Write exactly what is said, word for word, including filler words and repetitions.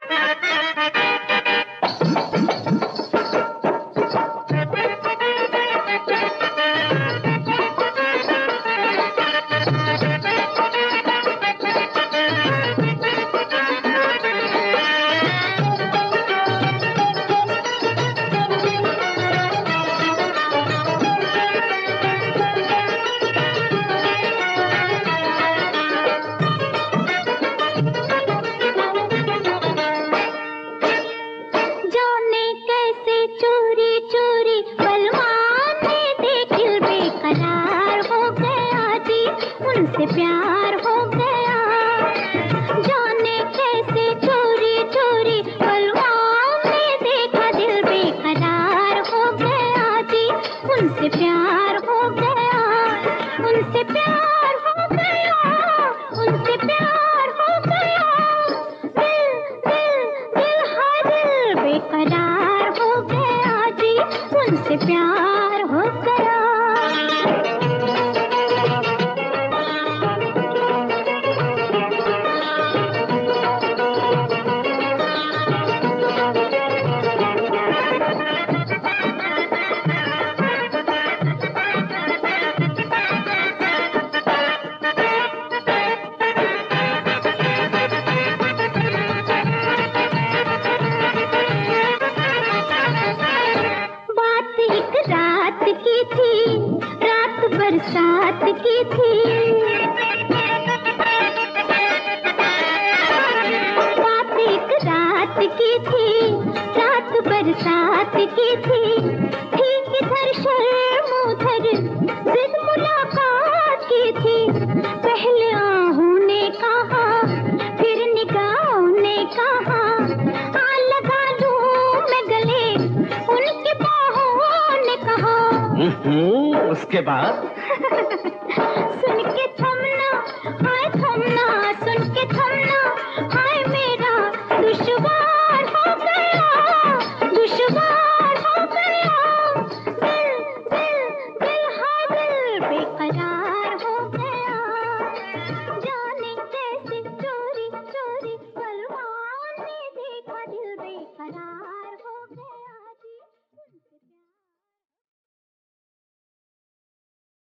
उनसे प्यार हो गया, जाने कैसे चोरी चोरी बलवान ने देखा, दिल बेकरार हो गया जी। उनसे प्यार हो गया, उनसे प्यार हो गया, उनसे प्यार हो गया। दिल दिल दिल हाय दिल बेकरार हो गया जी। उनसे प्यार हो गया। रात की थी, रात बरसात की थी, बात एक रात की थी, रात बरसात की थी। थी किधर शर्म उधर जिद मुलाकात की थी। पहले आहों ने कहा, फिर निगाहों ने कहा, आ लगा लूं मैं गले उनके बाहों ने कहा। उसके बाद सुन के था